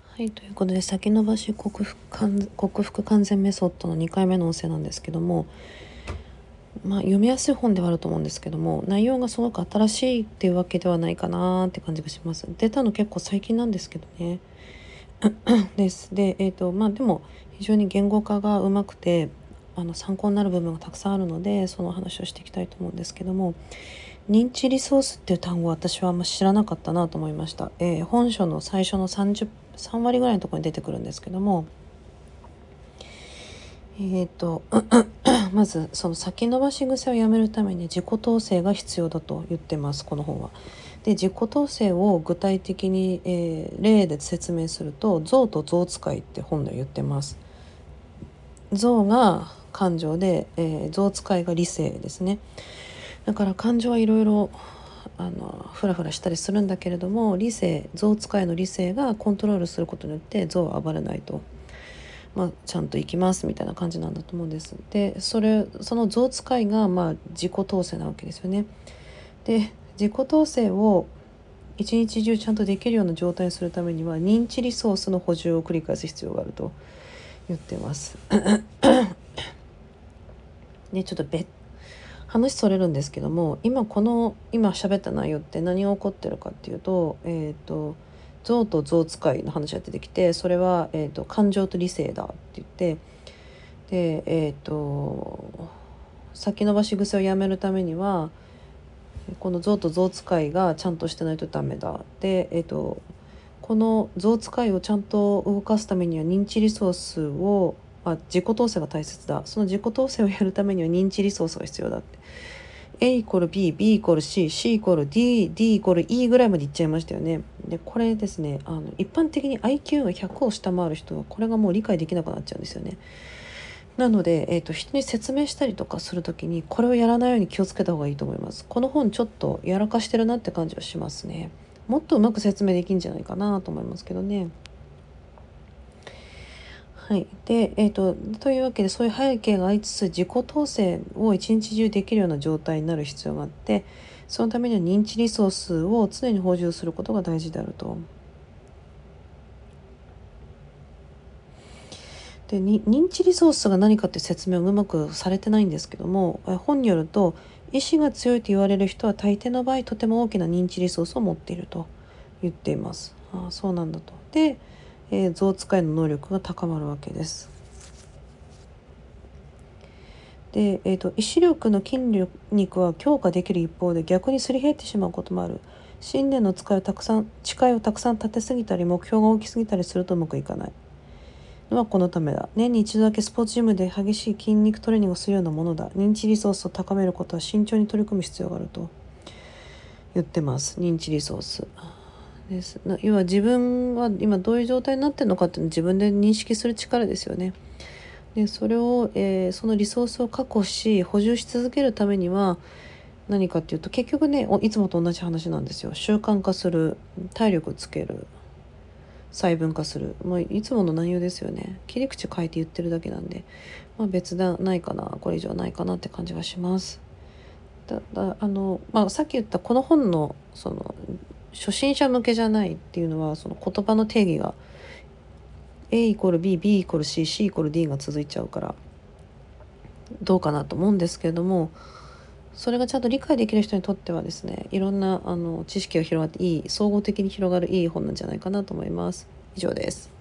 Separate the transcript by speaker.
Speaker 1: はい、ということで先延ばし克服完全メソッドの2回目の音声なんですけども、読みやすい本ではあると思うんですけども、内容がすごく新しいっていうわけではないかなって感じがします。出たの結構最近なんですけどね。でも非常に言語化がうまくて参考になる部分がたくさんあるので、その話をしていきたいと思うんですけども、認知リソースっていう単語は私はあんま知らなかったなと思いました。本書の最初の3割ぐらいのところに出てくるんですけども、まずその先延ばし癖をやめるために自己統制が必要だと言ってます、この本は。で、自己統制を具体的に、例で説明すると、象と象使いって本で言ってます。象が感情で、象使いが理性ですね。だから感情はいろいろフラフラしたりするんだけれども、象使いの理性がコントロールすることによって象は暴れないと、ちゃんと行きますみたいな感じなんだと思うんです。でその象使いが、自己統制なわけですよね。で自己統制を一日中ちゃんとできるような状態にするためには、認知リソースの補充を繰り返す必要があると言ってます。でちょっと話それるんですけども、今喋った内容って何が起こってるかっていうと、象と象使いの話が出てきて、それは、感情と理性だって言って、で先延ばし癖をやめるためには、この象と象使いがちゃんとしてないとダメだ。で、この象使いをちゃんと動かすためには認知リソースを、自己統制が大切だ。その自己統制をやるためには認知リソースが必要だって。A イコール B、B イコール C、C イコール D、D イコール E ぐらいまでいっちゃいましたよね。で、これですね、一般的に IQ が100を下回る人はこれがもう理解できなくなっちゃうんですよね。なので、人に説明したりとかするときにこれをやらないように気をつけた方がいいと思います。この本ちょっとやらかしてるなって感じはしますね。もっとうまく説明できるんじゃないかなと思いますけどね。はい。で、というわけで、そういう背景がありつつ、自己統制を一日中できるような状態になる必要があって、そのためには認知リソースを常に補充することが大事であると。で、認知リソースが何かって説明をうまくされてないんですけども、本によると、意志が強いと言われる人は大抵の場合とても大きな認知リソースを持っていると言っています。そうなんだと。で、象使いの能力が高まるわけです。で、意志力の筋肉は強化できる一方で、逆にすり減ってしまうこともある。信念の誓いをたくさん立てすぎたり、目標が大きすぎたりするとうまくいかないのはこのためだ。年に一度だけスポーツジムで激しい筋肉トレーニングをするようなものだ。認知リソースを高めることは慎重に取り組む必要があると言ってます。認知リソースです。要は自分は今どういう状態になってるのかっていうのを自分で認識する力ですよね。でそれを、そのリソースを確保し補充し続けるためには何かっていうと、結局ね、いつもと同じ話なんですよ。習慣化する、体力つける、細分化する、いつもの内容ですよね。切り口変えて言ってるだけなんで、別だないかな、これ以上ないかなって感じがします。さっき言ったこの本のその初心者向けじゃないっていうのは、その言葉の定義が A イコール B、B イコール C、C イコール D が続いちゃうからどうかなと思うんですけれども、それがちゃんと理解できる人にとってはですね、いろんな知識が広がって総合的に広がるいい本なんじゃないかなと思います。以上です。